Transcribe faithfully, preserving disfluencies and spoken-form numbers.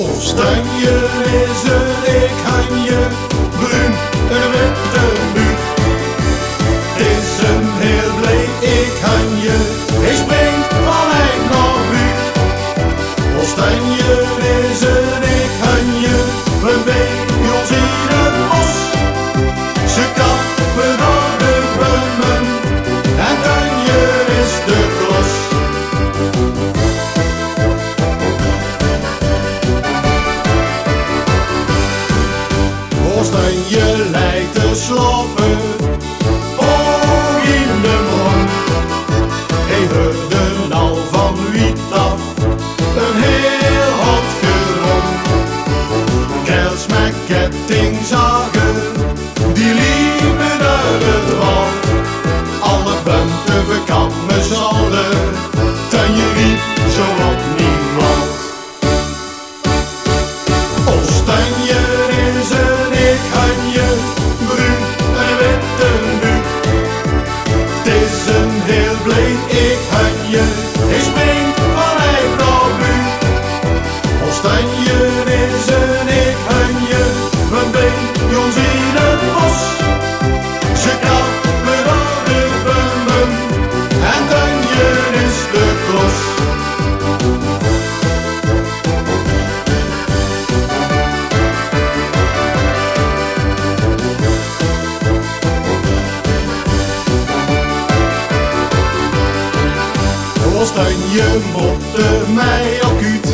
Oranje is een ikanje, bruin een witte buik. Het is een heel blij ikanje, hij springt van hek naar buik. Oranje is een ikanje, we bij ons in het bos. Ze kappen door de bomen en Tanje is de klos. Oranje lijkt te slapen, oog in de bron. Hij hoorde al van wiet af, een heel hot gerom. Kerels met kettingzagen, die liepen uit het wal. Alle bunten verkammen zalden, Tanje riep zo op niemand. Ons Tanje is een ikanje, bruin en witte buik. Het is een heel blij ikanje, hij springt van hek naar buik. Ons Tanje is een ikanje, we bij ons in het bos. Ze kappen door de bomen en Tanje is de klos. Ons Tanje motte mij acuut